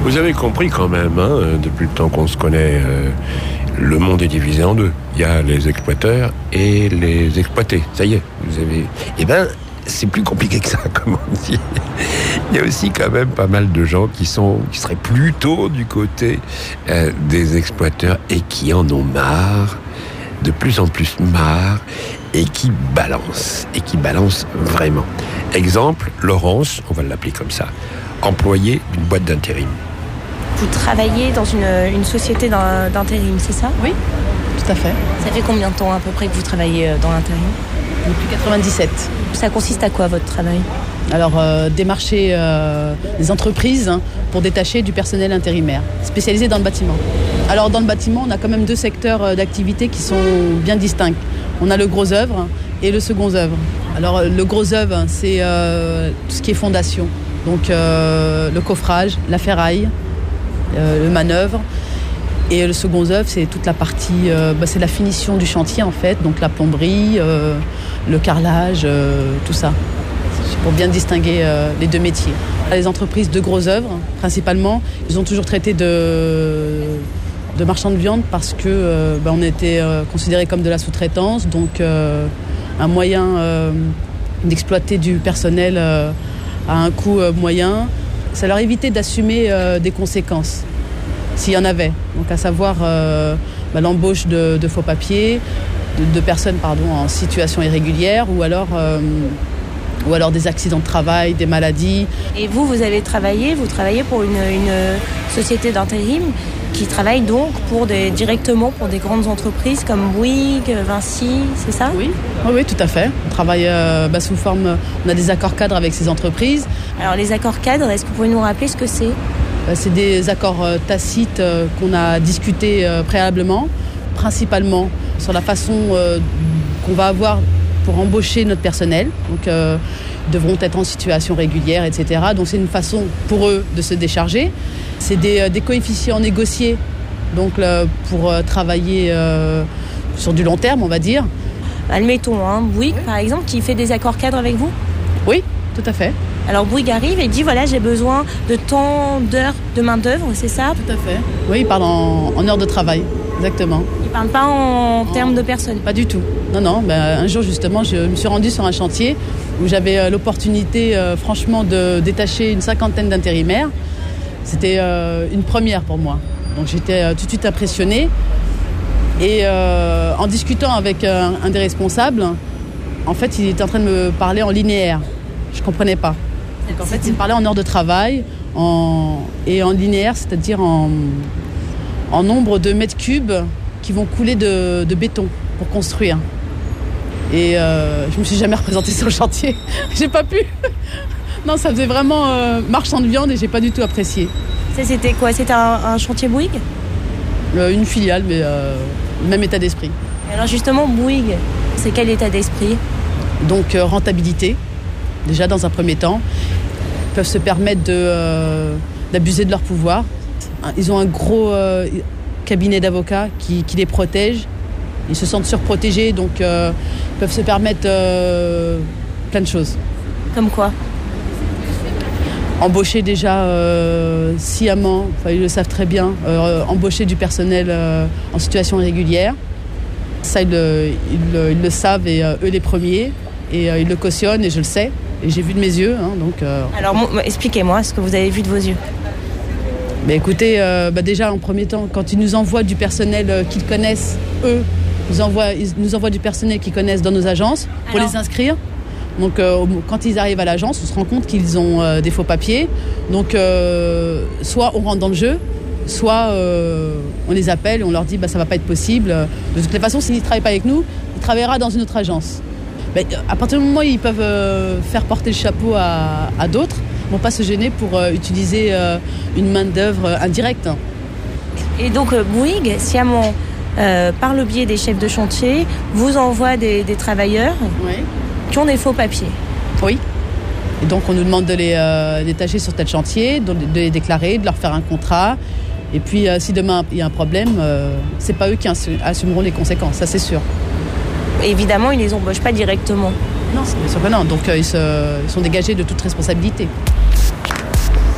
Vous avez compris quand même, depuis le temps qu'on se connaît, le monde est divisé en deux. Il y a les exploiteurs et les exploités. Ça y est, vous avez... Eh bien, c'est plus compliqué que ça, comme on dit. Il y a aussi quand même pas mal de gens qui seraient plutôt du côté des exploiteurs et qui en ont marre, de plus en plus marre, et qui balancent vraiment. Exemple, Laurence, on va l'appeler comme ça, employée d'une boîte d'intérim. Vous travaillez dans une société d'intérim, c'est ça ? Oui, tout à fait. Ça fait combien de temps à peu près que vous travaillez dans l'intérim ? Depuis 97. Ça consiste à quoi votre travail ? Alors, démarcher des entreprises pour détacher du personnel intérimaire, spécialisé dans le bâtiment. Alors, dans le bâtiment, on a quand même deux secteurs d'activité qui sont bien distincts. On a le gros œuvre et le second œuvre. Alors, le gros œuvre, c'est tout ce qui est fondation. Donc, le coffrage, la ferraille, le manœuvre. Et le second œuvre, c'est toute la partie, c'est la finition du chantier en fait, donc la plomberie, le carrelage, tout ça. C'est pour bien distinguer les deux métiers. Les entreprises de gros œuvres, principalement, ils ont toujours traité de marchands de viande parce que on était considérés comme de la sous-traitance, donc un moyen d'exploiter du personnel à un coût moyen. Ça leur évitait d'assumer des conséquences. S'il y en avait, donc à savoir l'embauche de faux papiers, de personnes en situation irrégulière ou alors des accidents de travail, des maladies. Et vous travaillez pour une société d'intérim qui travaille donc directement pour des grandes entreprises comme Bouygues, Vinci, c'est ça ? Oui, tout à fait. On travaille sous forme, on a des accords cadres avec ces entreprises. Alors les accords cadres, est-ce que vous pouvez nous rappeler ce que c'est ? C'est des accords tacites qu'on a discutés préalablement, principalement sur la façon qu'on va avoir pour embaucher notre personnel. Donc, ils devront être en situation régulière, etc. Donc, c'est une façon pour eux de se décharger. C'est des coefficients négociés donc, pour travailler sur du long terme, on va dire. Admettons, Bouygues, par exemple, qui fait des accords cadres avec vous ? Oui, tout à fait. Alors Bouygues arrive et dit voilà, j'ai besoin de tant d'heures de main d'œuvre, c'est ça ? Tout à fait. Oui, il parle en heures de travail, exactement. Il ne parle pas en termes de personnes ? Pas du tout. Non. Un jour justement, je me suis rendue sur un chantier où j'avais l'opportunité franchement de détacher une 50aine d'intérimaires. C'était une première pour moi. Donc j'étais tout de suite impressionnée. Et en discutant avec un des responsables, en fait, il était en train de me parler en linéaire. Je ne comprenais pas. Donc en fait, il me parlait en heures de travail et en linéaire, c'est-à-dire en nombre de mètres cubes qui vont couler de béton pour construire. Et je me suis jamais représentée sur le chantier. J'ai pas pu. Non, ça faisait vraiment marchand de viande et j'ai pas du tout apprécié. Ça, c'était quoi ? C'était un chantier Bouygues ? Une filiale, mais le même état d'esprit. Et alors justement, Bouygues, c'est quel état d'esprit ? Donc rentabilité, déjà dans un premier temps. Ils peuvent se permettre d'abuser de leur pouvoir. Ils ont un gros cabinet d'avocats qui les protège. Ils se sentent surprotégés, donc ils peuvent se permettre plein de choses. Comme quoi ? Embaucher déjà sciemment, ils le savent très bien, embaucher du personnel en situation irrégulière. Ça, ils le savent et eux les premiers. Et ils le cautionnent et je le sais. Et j'ai vu de mes yeux. Alors expliquez-moi ce que vous avez vu de vos yeux. Mais écoutez, déjà en premier temps, quand ils nous envoient du personnel qu'ils connaissent, eux, ils nous envoient du personnel qu'ils connaissent dans nos agences pour les inscrire. Donc quand ils arrivent à l'agence, on se rend compte qu'ils ont des faux papiers. Donc soit on rentre dans le jeu, soit on les appelle et on leur dit ça va pas être possible. De toutes les façons, s'ils ne travaillent pas avec nous, ils travailleront dans une autre agence. Mais à partir du moment où ils peuvent faire porter le chapeau à d'autres, ils ne vont pas se gêner pour utiliser une main-d'œuvre indirecte. Et donc Bouygues, sciemment, par le biais des chefs de chantier, vous envoie des travailleurs qui ont des faux papiers. Oui. Et donc on nous demande de les détacher sur tel chantier, de les déclarer, de leur faire un contrat. Et puis si demain il y a un problème, c'est pas eux qui assumeront les conséquences, ça c'est sûr. Évidemment, ils ne les embauchent pas directement. Non, bien sûr que non. Donc ils sont dégagés de toute responsabilité.